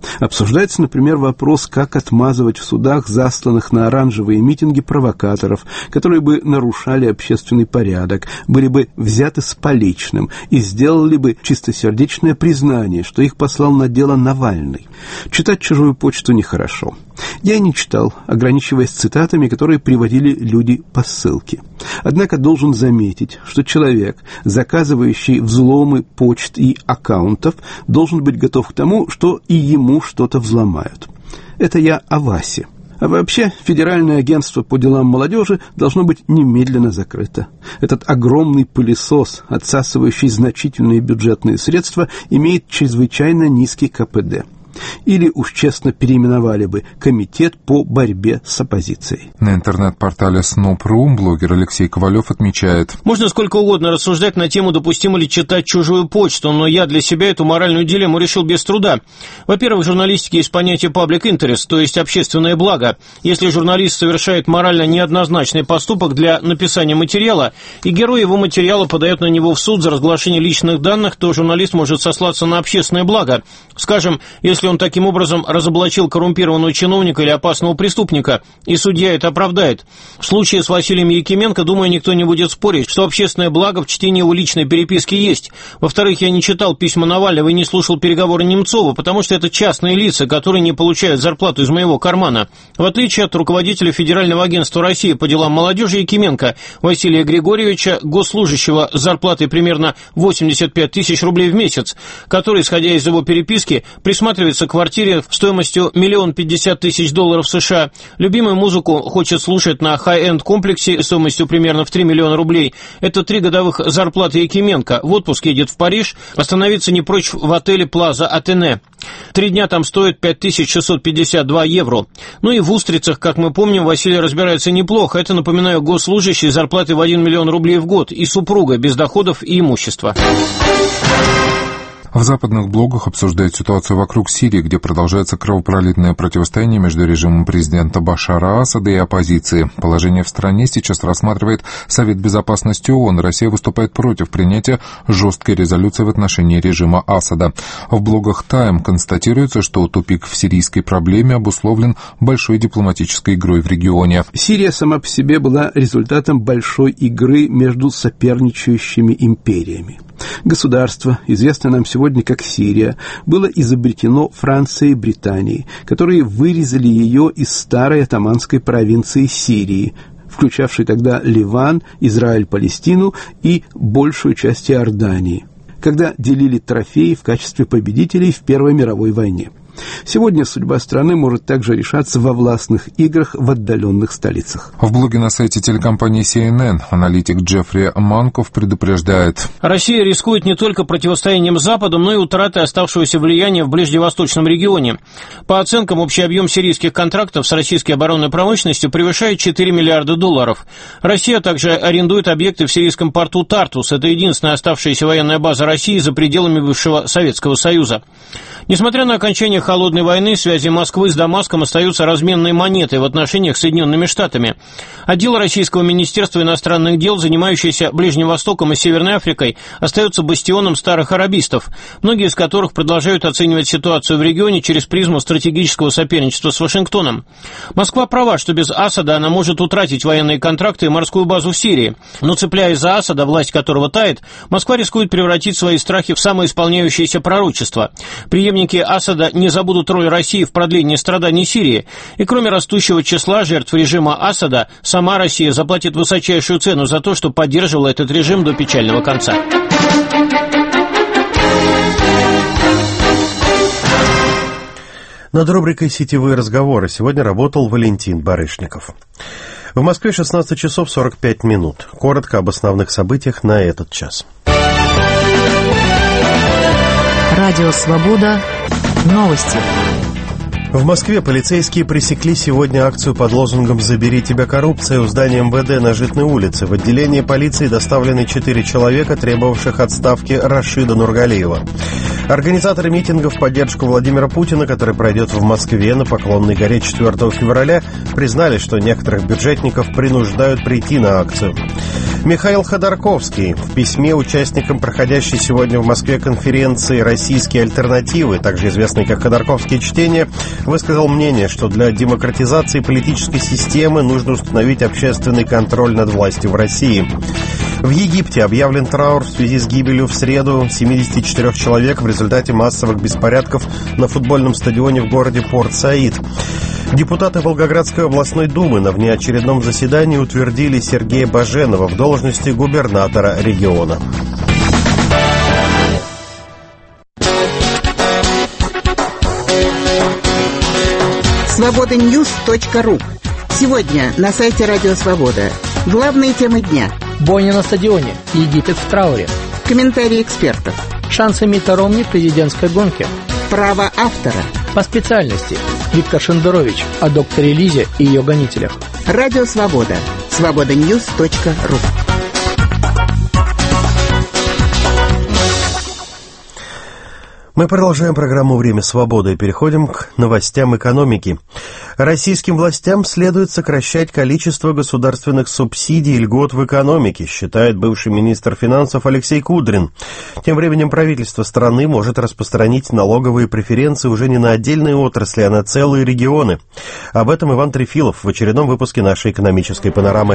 Обсуждается, например, вопрос, как отмазывать в судах засланных на оранжевые митинги провокаторов, которые бы нарушали общественный порядок, были бы взяты с поличным и сделали бы чистосердечное признание, что их послал на дело Навальный. Читать чужую почту нехорошо. Я не читал, ограничиваясь цитатами, которые приводили люди по ссылке. Однако должен заметить, что человек, заказывающий взломы почт и аккаунтов, должен быть готов к тому, что и ему что-то взломают. Это я о Васе. А вообще, Федеральное агентство по делам молодежи должно быть немедленно закрыто. Этот огромный пылесос, отсасывающий значительные бюджетные средства, имеет чрезвычайно низкий ка пэ дэ. Или уж честно переименовали бы Комитет по борьбе с оппозицией. На интернет-портале сноп точка ру блогер Алексей Ковалев отмечает: можно сколько угодно рассуждать на тему, допустимо ли читать чужую почту, но я для себя эту моральную дилемму решил без труда. Во-первых, в журналистике есть понятие public interest, то есть общественное благо. Если журналист совершает морально неоднозначный поступок для написания материала, и герой его материала подает на него в суд за разглашение личных данных, то журналист может сослаться на общественное благо. Скажем, если он таким образом разоблачил коррумпированного чиновника или опасного преступника, и судья это оправдает. В случае с Василием Якименко, думаю, никто не будет спорить, что общественное благо в чтении его личной переписки есть. Во-вторых, я не читал письма Навального и не слушал переговоры Немцова, потому что это частные лица, которые не получают зарплату из моего кармана. В отличие от руководителя Федерального агентства России по делам молодежи Якименко Василия Григорьевича, госслужащего с зарплатой примерно восемьдесят пять тысяч рублей в месяц, который, исходя из его переписки, присматривается к квартире стоимостью миллион пятьдесят тысяч долларов США. Любимую музыку хочет слушать на хай-энд комплексе стоимостью примерно в три миллиона рублей. Это три годовых зарплаты Якименко. В отпуск едет в Париж, остановиться не прочь в отеле Плаза Атене. Три дня там стоит пять тысяч шестьсот пятьдесят два евро. Ну и в устрицах, как мы помним, Василий разбирается неплохо. Это, напоминаю, госслужащий с зарплатой в один миллион рублей в год и супруга без доходов и имущества. В западных блогах обсуждают ситуацию вокруг Сирии, где продолжается кровопролитное противостояние между режимом президента Башара Асада и оппозицией. Положение в стране сейчас рассматривает Совет Безопасности ООН. Россия выступает против принятия жесткой резолюции в отношении режима Асада. В блогах «Тайм» констатируется, что тупик в сирийской проблеме обусловлен большой дипломатической игрой в регионе. Сирия сама по себе была результатом большой игры между соперничающими империями. Государство, известное нам сегодня как Сирия, было изобретено Францией и Британией, которые вырезали ее из старой отtomанской провинции Сирии, включавшей тогда Ливан, Израиль, Палестину и большую часть Иордании, когда делили трофеи в качестве победителей в Первой мировой войне. Сегодня судьба страны может также решаться во властных играх в отдаленных столицах. В блоге на сайте телекомпании си эн эн аналитик Джеффри Манков предупреждает: Россия рискует не только противостоянием с Западом, но и утратой оставшегося влияния в ближневосточном регионе. По оценкам, общий объем сирийских контрактов с российской оборонной промышленностью превышает четыре миллиарда долларов. Россия также арендует объекты в сирийском порту Тартус. Это единственная оставшаяся военная база России за пределами бывшего Советского Союза. Несмотря на окончание холодной войны, связи Москвы с Дамаском остаются разменной монетой в отношениях с Соединенными Штатами. Отдел Российского министерства иностранных дел, занимающийся Ближним Востоком и Северной Африкой, остается бастионом старых арабистов, многие из которых продолжают оценивать ситуацию в регионе через призму стратегического соперничества с Вашингтоном. Москва права, что без Асада она может утратить военные контракты и морскую базу в Сирии. Но цепляясь за Асада, власть которого тает, Москва рискует превратить свои страхи в самоисполняющееся пророчество. Преемники Асада не забудут роль России в продлении страданий Сирии. И кроме растущего числа жертв режима Асада, сама Россия заплатит высочайшую цену за то, что поддерживала этот режим до печального конца. Над рубрикой «Сетевые разговоры» сегодня работал Валентин Барышников. В Москве шестнадцать часов сорок пять минут. Коротко об основных событиях на этот час. Радио «Свобода». Новости. В Москве полицейские пресекли сегодня акцию под лозунгом «Забери тебя, коррупция» у здания эм вэ дэ на Житной улице. В отделение полиции доставлены четыре человека, требовавших отставки Рашида Нургалиева. Организаторы митинга в поддержку Владимира Путина, который пройдет в Москве на Поклонной горе четвёртого февраля, признали, что некоторых бюджетников принуждают прийти на акцию. Михаил Ходорковский в письме участникам проходящей сегодня в Москве конференции «Российские альтернативы», также известной как «Ходорковские чтения», высказал мнение, что для демократизации политической системы нужно установить общественный контроль над властью в России. В Египте объявлен траур в связи с гибелью в среду семидесяти четырёх человек в результате массовых беспорядков на футбольном стадионе в городе Порт-Саид. Депутаты Волгоградской областной думы на внеочередном заседании утвердили Сергея Баженова в должности губернатора региона. свобода ньюс точка ру. Сегодня на сайте Радио Свобода. Главные темы дня. Бойня на стадионе. Египет в трауре. Комментарии экспертов. Шансы Митта Ромни в президентской гонке. Право автора. По специальности. Виктор Шендерович о докторе Лизе и ее гонителях. Радио Свобода. свобода ньюс точка ру. Мы продолжаем программу «Время свободы» и переходим к новостям экономики. Российским властям следует сокращать количество государственных субсидий и льгот в экономике, считает бывший министр финансов Алексей Кудрин. Тем временем правительство страны может распространить налоговые преференции уже не на отдельные отрасли, а на целые регионы. Об этом Иван Трефилов в очередном выпуске нашей экономической панорамы.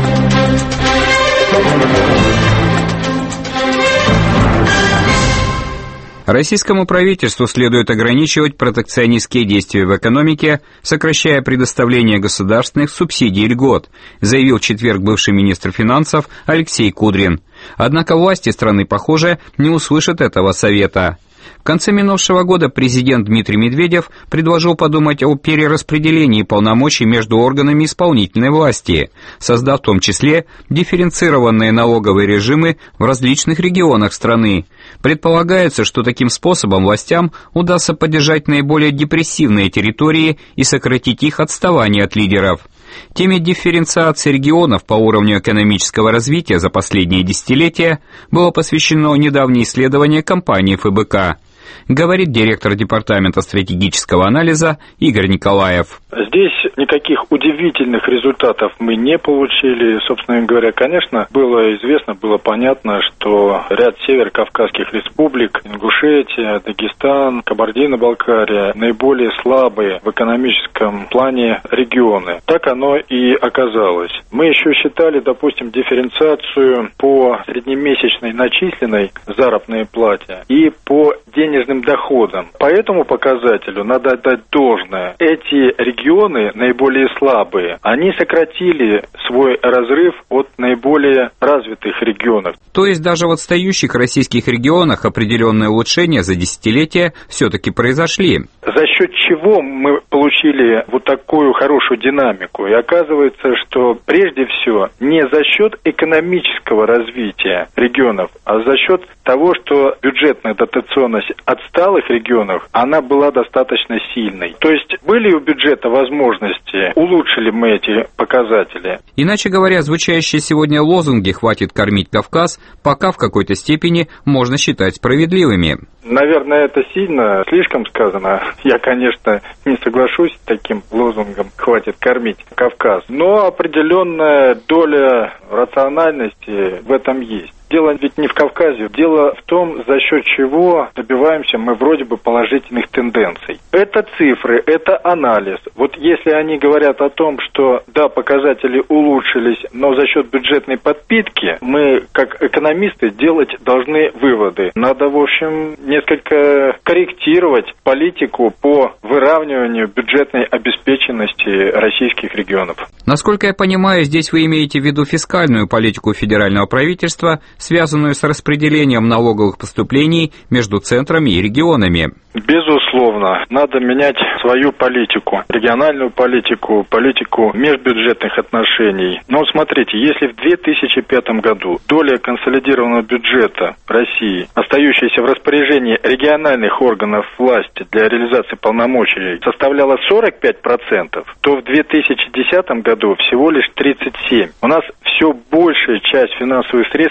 Российскому правительству следует ограничивать протекционистские действия в экономике, сокращая предоставление государственных субсидий и льгот, заявил в четверг бывший министр финансов Алексей Кудрин. Однако власти страны, похоже, не услышат этого совета. В конце минувшего года президент Дмитрий Медведев предложил подумать о перераспределении полномочий между органами исполнительной власти, создав в том числе дифференцированные налоговые режимы в различных регионах страны. Предполагается, что таким способом властям удастся поддержать наиболее депрессивные территории и сократить их отставание от лидеров. Теме дифференциации регионов по уровню экономического развития за последние десятилетия было посвящено недавнее исследование компании эф бэ ка, говорит директор департамента стратегического анализа Игорь Николаев. Здесь никаких удивительных результатов мы не получили. Собственно говоря, конечно, было известно, было понятно, что ряд северокавказских республик, Ингушетия, Дагестан, Кабардино-Балкария, наиболее слабые в экономическом плане регионы. Так оно и оказалось. Мы еще считали, допустим, дифференциацию по среднемесячной начисленной заработной плате и по денежным доходам. По этому показателю надо отдать должное. Эти регионы, наиболее слабые, они сократили свой разрыв от наиболее развитых регионов. То есть даже в отстающих российских регионах определенные улучшения за десятилетия все-таки произошли. За счет чего мы получили вот такую хорошую динамику? И оказывается, что прежде всего не за счет экономического развития регионов, а за счет того, что бюджетная дотационность отсталых регионов, она была достаточно сильной. То есть были у бюджета возможности, улучшили мы эти показатели. Иначе говоря, звучащие сегодня лозунги «Хватит кормить Кавказ» пока в какой-то степени можно считать справедливыми. Наверное, это сильно, слишком сказано. Я, конечно, не соглашусь с таким лозунгом «Хватит кормить Кавказ». Но определенная доля рациональности в этом есть. Дело ведь не в Кавказе. Дело в том, за счет чего добиваемся мы вроде бы положительных тенденций. Это цифры, это анализ. Вот если они говорят о том, что да, показатели улучшились, но за счет бюджетной подпитки, мы, как экономисты, делать должны выводы. Надо, в общем, несколько корректировать политику по выравниванию бюджетной обеспеченности российских регионов. Насколько я понимаю, здесь вы имеете в виду фискальную политику федерального правительства, связанную с распределением налоговых поступлений между центрами и регионами. Безусловно, надо менять свою политику, региональную политику, политику межбюджетных отношений. Но смотрите, если в две тысячи пятом году доля консолидированного бюджета России, остающаяся в распоряжении региональных органов власти для реализации полномочий, составляла сорок пять процентов, то в две тысячи десятом году всего лишь тридцать семь процентов. У нас все большая часть финансовых средств перераспределена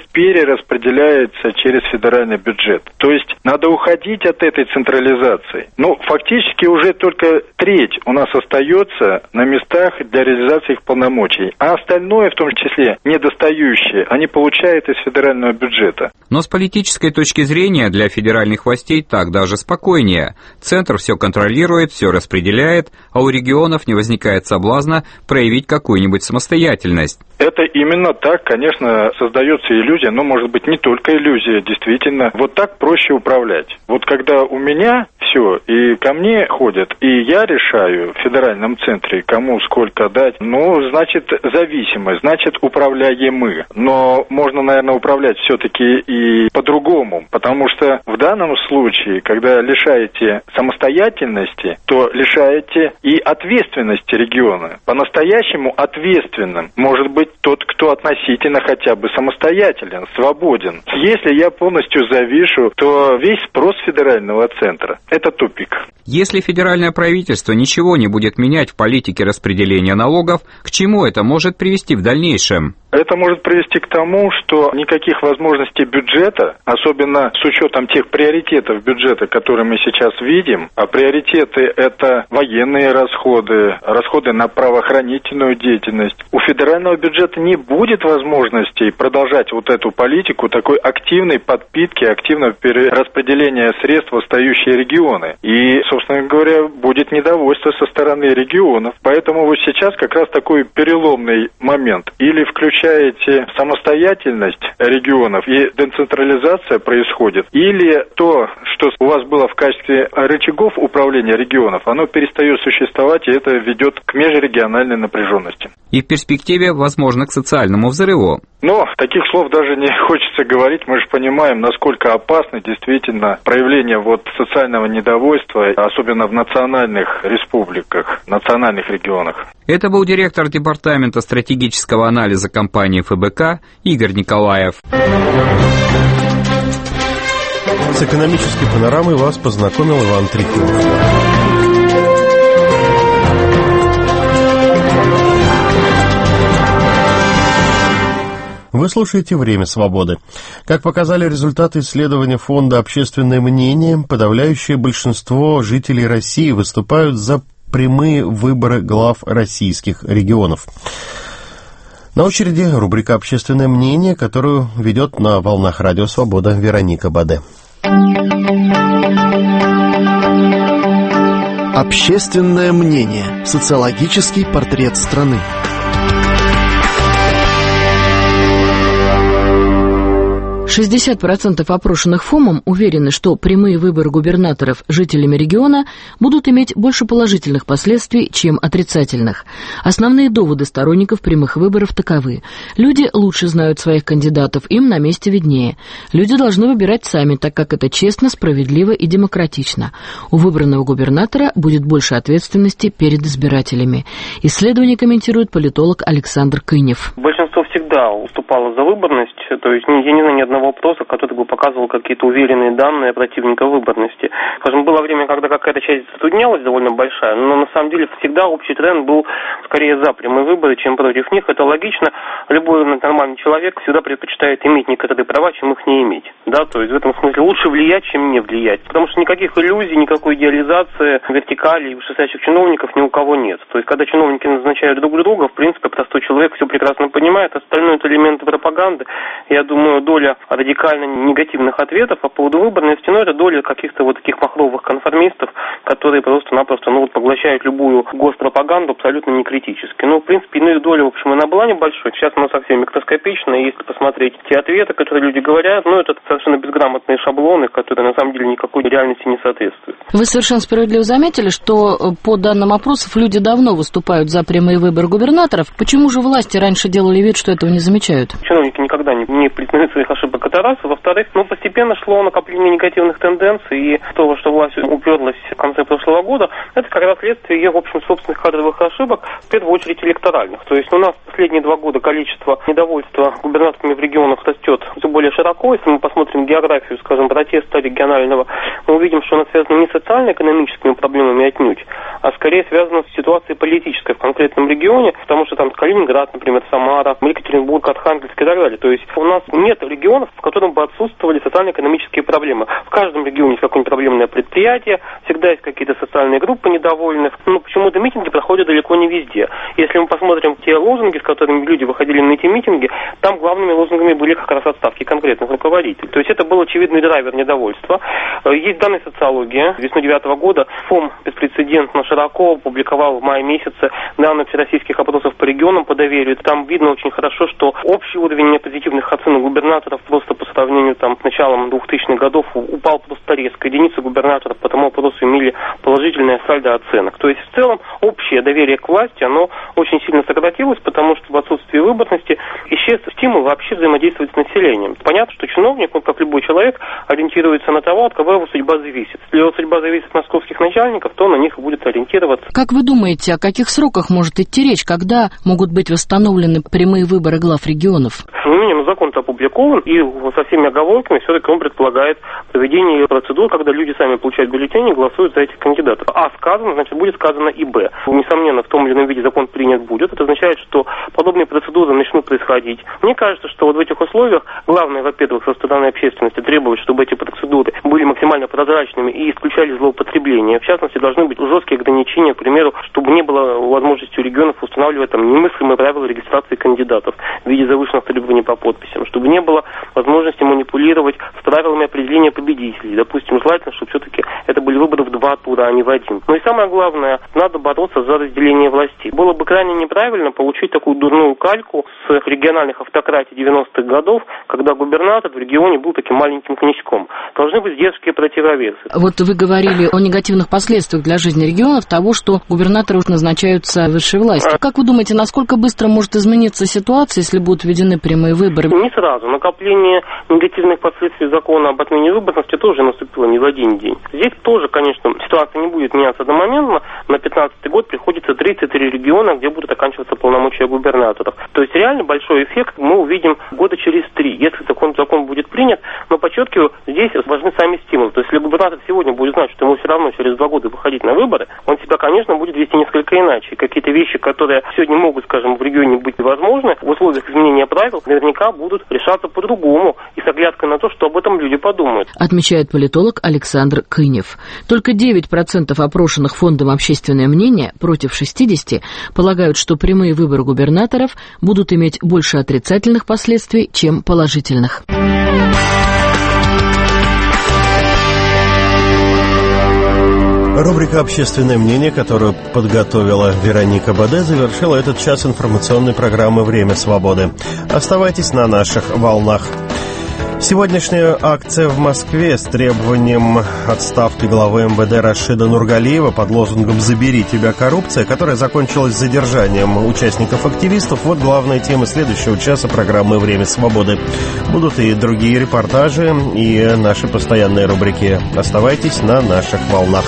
перераспределяется через федеральный бюджет. То есть надо уходить от этой централизации. Ну, фактически уже только треть у нас остается на местах для реализации их полномочий, а остальное, в том числе недостающее, они получают из федерального бюджета. Но с политической точки зрения для федеральных властей так даже спокойнее. Центр все контролирует, все распределяет, а у регионов не возникает соблазна проявить какую-нибудь самостоятельность. Это именно так, конечно, создается иллюзия, но, может быть, не только иллюзия, действительно. Вот так проще управлять. Вот когда у меня все, и ко мне ходят, и я решаю в федеральном центре, кому сколько дать, ну, значит, зависимость, значит, управляемы. Но можно, наверное, управлять все-таки и по-другому, потому что в данном случае, когда лишаете самостоятельности, то лишаете и ответственности региона. По-настоящему ответственным может быть тот, кто относительно хотя бы самостоятелен, свободен. Если я полностью завишу, то весь спрос федерального центра – это тупик. Если федеральное правительство ничего не будет менять в политике распределения налогов, к чему это может привести в дальнейшем? Это может привести к тому, что никаких возможностей бюджета, особенно с учетом тех приоритетов бюджета, которые мы сейчас видим, а приоритеты – это военные расходы, расходы на правоохранительную деятельность, у федерального бюджета не будет возможностей продолжать вот эту политику такой активной подпитки, активного перераспределения средств в остающие регионы. И, собственно говоря, будет недовольство со стороны регионов. Поэтому вот сейчас как раз такой переломный момент. Или включаете самостоятельность регионов и децентрализация происходит, или то, что у вас было в качестве рычагов управления регионов, оно перестает существовать, и это ведет к межрегиональной напряженности. И в перспективе, возможно, к социальному взрыву. Но таких слов даже не хочется говорить. Мы же понимаем, насколько опасно действительно проявление вот социального недовольства, особенно в национальных республиках, национальных регионах. Это был директор департамента стратегического анализа компании эф бэ ка Игорь Николаев. С экономической панорамой вас познакомил Иван Трифонов. Вы слушаете «Время свободы». Как показали результаты исследования Фонда «Общественное мнение», подавляющее большинство жителей России выступают за прямые выборы глав российских регионов. На очереди рубрика «Общественное мнение», которую ведет на волнах Радио Свобода Вероника Баде. Общественное мнение. Социологический портрет страны. шестьдесят процентов опрошенных ФОМом уверены, что прямые выборы губернаторов жителями региона будут иметь больше положительных последствий, чем отрицательных. Основные доводы сторонников прямых выборов таковы. Люди лучше знают своих кандидатов, им на месте виднее. Люди должны выбирать сами, так как это честно, справедливо и демократично. У выбранного губернатора будет больше ответственности перед избирателями. Исследование комментирует политолог Александр Кынев. Большинство всегда уступало за выборность, то есть я не знаю ни одного вопроса, который бы показывал какие-то уверенные данные противника выборности. Скажем, было время, когда какая-то часть затруднялась, довольно большая, но на самом деле всегда общий тренд был скорее за прямые выборы, чем против них. Это логично. Любой нормальный человек всегда предпочитает иметь некоторые права, чем их не иметь. Да, то есть в этом смысле лучше влиять, чем не влиять. Потому что никаких иллюзий, никакой идеализации вертикали и вышестоящих чиновников ни у кого нет. То есть когда чиновники назначают друг друга, в принципе, простой человек все прекрасно понимает. Остальное это элементы пропаганды. Я думаю, доля радикально негативных ответов по поводу выборности, но это доля каких-то вот таких махровых конформистов, которые просто-напросто ну, вот, поглощают любую госпропаганду абсолютно некритически. Ну, в принципе, ну, их доля, в общем, и на была небольшой. Сейчас она совсем микроскопичная. Если посмотреть те ответы, которые люди говорят, ну, это совершенно безграмотные шаблоны, которые на самом деле никакой реальности не соответствуют. Вы совершенно справедливо заметили, что по данным опросов люди давно выступают за прямые выборы губернаторов. Почему же власти раньше делали вид, что этого не замечают? Чиновники никогда не, не признают своих ошибок. Это раз. Во-вторых, ну, постепенно шло накопление негативных тенденций, и то, что власть уперлась в конце прошлого года, это как раз следствие ее, в общем, собственных кадровых ошибок, в первую очередь электоральных. То есть у нас последние два года количество недовольства губернаторами в регионах растет все более широко. Если мы посмотрим географию, скажем, протеста регионального, мы увидим, что она связана не с социально-экономическими проблемами отнюдь, а скорее связана с ситуацией политической в конкретном регионе, потому что там Калининград, например, Самара, Екатеринбург, Архангельск и так далее. То есть есть у нас нет регионов, в котором бы отсутствовали социально-экономические проблемы. В каждом регионе есть какое-нибудь проблемное предприятие, всегда есть какие-то социальные группы недовольных, но почему-то митинги проходят далеко не везде. Если мы посмотрим те лозунги, с которыми люди выходили на эти митинги, там главными лозунгами были как раз отставки конкретных руководителей. То есть это был очевидный драйвер недовольства. Есть данные социологии. Весной девятого года ФОМ беспрецедентно широко опубликовал в мае месяце данные всероссийских опросов по регионам по доверию. Там видно очень хорошо, что общий уровень позитивных оценок губернаторов просто по сравнению там, с началом двухтысячных годов упал просто резко. Единицы губернаторов по тому опросу имели положительное сальдо оценок. То есть в целом общее доверие к власти, оно очень сильно сократилось, потому что в отсутствии выборности исчез стимул вообще взаимодействовать с населением. Понятно, что чиновник, он, как любой человек, ориентируется на того, от кого его судьба зависит. Если его судьба зависит от московских начальников, то на них будет ориентироваться. Как вы думаете, о каких сроках может идти речь, когда могут быть восстановлены прямые выборы глав регионов? Тем не менее, закон-то опубликован, и со всеми оговорками все-таки он предполагает проведение процедур, когда люди сами получают бюллетени и голосуют за этих кандидатов. А сказано, значит, будет сказано и Б. Несомненно, в том или ином виде закон принят будет. Это означает, что подобные процедуры начнут происходить. Мне кажется, что вот в этих условиях главное, во-первых, со стороны общественности требовать, чтобы эти процедуры были максимально прозрачными и исключали злоупотребление. В частности, должны быть жесткие ограничения, к примеру, чтобы не было возможности у регионов устанавливать там немыслимые правила регистрации кандидатов в виде завышенных требований по подписям, чтобы не было возможности манипулировать с правилами определения победителей. Допустим, желательно, чтобы все-таки это были выборы в два тура, а не в один. Но и самое главное, надо бороться за разделение властей. Было бы крайне неправильно получить такую дурную кальку с региональных автократий девяностых годов, когда губернатор в регионе был таким маленьким коньячком. Должны быть дерзкие противовесы. Вот вы говорили о негативных последствиях для жизни регионов того, что губернаторы назначаются высшей властью. Как вы думаете, насколько быстро может измениться ситуация, если будут введены прямые выборы? Не сразу. Накопление негативных последствий закона об отмене выборности тоже наступило не в один день. Здесь тоже, конечно, ситуация не будет меняться одномоментно. На пятнадцатый год приходится тридцать три региона, где будут оканчиваться полномочия губернаторов. То есть реально большой эффект мы увидим года через три, если закон, закон будет принят. Но подчеркиваю, здесь важны сами стимулы. То есть если губернатор сегодня будет знать, что ему все равно через два года выходить на выборы, он себя, конечно, будет вести несколько иначе. Какие-то вещи, которые сегодня могут, скажем, в регионе быть возможны, в условиях изменения правил наверняка будут решаться по-другому и с оглядкой на то, что об этом люди подумают. Отмечает политолог Александр Кынев. Только девять процентов опрошенных фондом «Общественное мнение» против шестидесяти полагают, что прямые выборы губернаторов будут иметь больше отрицательных последствий, чем положительных. Рубрика «Общественное мнение», которую подготовила Вероника Баде, завершила этот час информационной программы «Время свободы». Оставайтесь на наших волнах. Сегодняшняя акция в Москве с требованием отставки главы эм вэ дэ Рашида Нургалиева под лозунгом «Забери тебя, коррупция», которая закончилась задержанием участников-активистов, вот главная тема следующего часа программы «Время свободы». Будут и другие репортажи, и наши постоянные рубрики. Оставайтесь на наших волнах.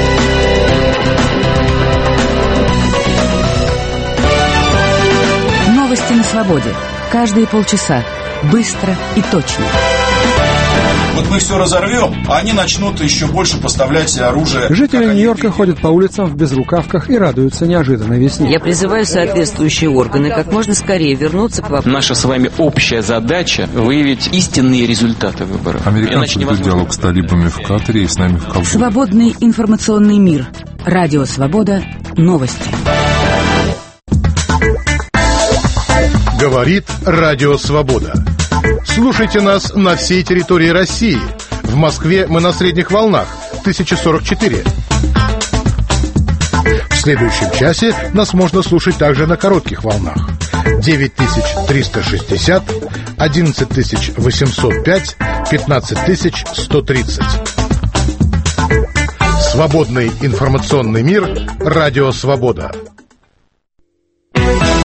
Новости на свободе. Каждые полчаса. Быстро и точно. Вот мы все разорвем, а они начнут еще больше поставлять оружие. Жители Нью-Йорка ходят по улицам в безрукавках и радуются неожиданной весне. Я призываю соответствующие органы как можно скорее вернуться к вопросу. Наша с вами общая задача — выявить истинные результаты выборов. Американцы ведут диалог с талибами в Катаре и с нами в Кабуле. Свободный информационный мир. Радио Свобода. Новости. Говорит Радио Свобода. Слушайте нас на всей территории России. В Москве мы на средних волнах тысяча сорок четыре. В следующем часе нас можно слушать также на коротких волнах. девять тысяч триста шестьдесят, одиннадцать тысяч восемьсот пять, пятнадцать тысяч сто тридцать. Свободный информационный мир. Радио Свобода.